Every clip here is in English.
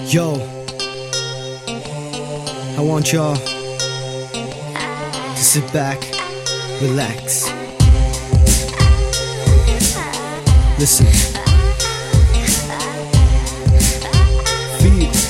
Yo, I want y'all to sit back, relax, listen, feel.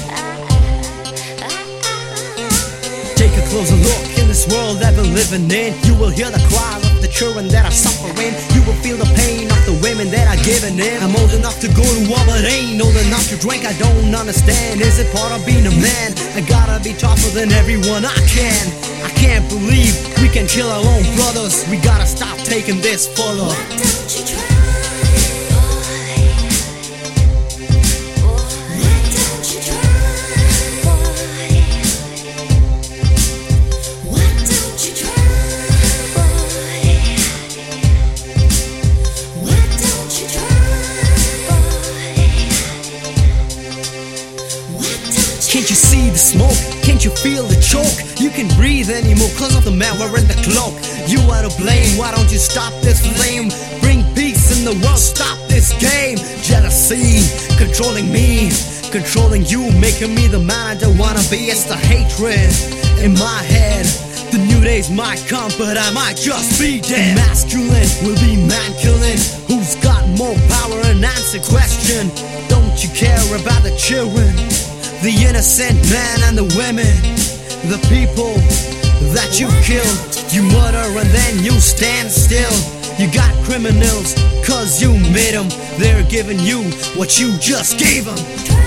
Take a closer look in this world that we're living in. You will hear the cry of the children that are suffering. You will feel the pain of the women that are giving in. I'm old enough to go to war, but ain't old enough to drink. I don't understand. Is it part of being a man? I gotta be tougher than everyone I can. I can't believe we can kill our own brothers. We gotta stop taking this fuller. Why don't you try? Can't you see the smoke? Can't you feel the choke? You can't breathe anymore cause of the man wearing the cloak. You are to blame, why don't you stop this flame? Bring peace in the world, stop this game. Jealousy, controlling me, controlling you, making me the man I don't wanna be. It's the hatred in my head. The new days might come, but I might just be dead. Masculine will be man killing. Who's got more power and answer question? Don't you care about the children? The innocent man and the women, the people that you kill. You murder and then you stand still. You got criminals cause you made them. They're giving you what you just gave them.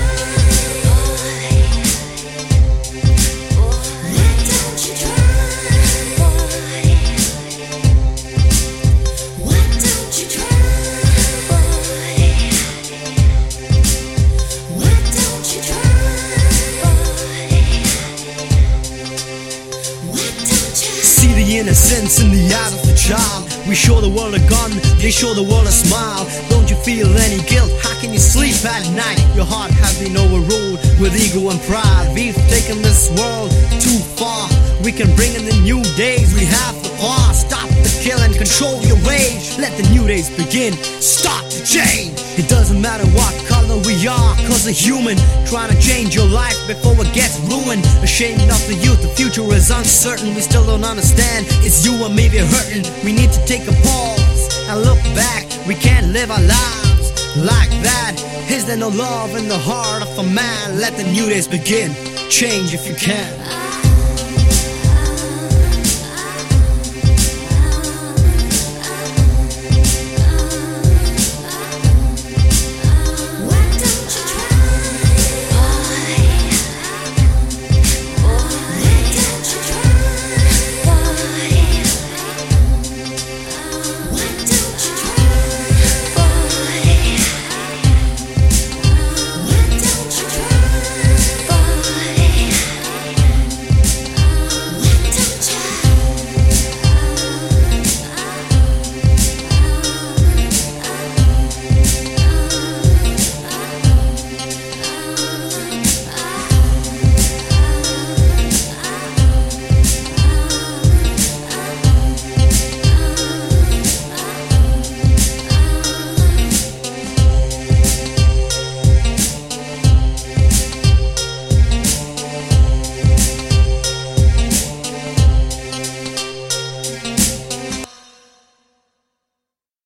The innocence in the eyes of the child. We show the world a gun, they show the world a smile. Don't you feel any guilt? How can you sleep at night? Your heart has been overruled with ego and pride. We've taken this world too far. We can bring in the new days. We have the power. Stop the kill and control your rage. Let the new days begin. Start to change. It doesn't matter what color we are, cause a human trying to change your life before it gets ruined. Ashamed of the youth, the future is uncertain. We still don't understand, it's you and me we're hurting. We need to take a pause and look back. We can't live our lives like that. Is there no love in the heart of a man? Let the new days begin. Change if you can.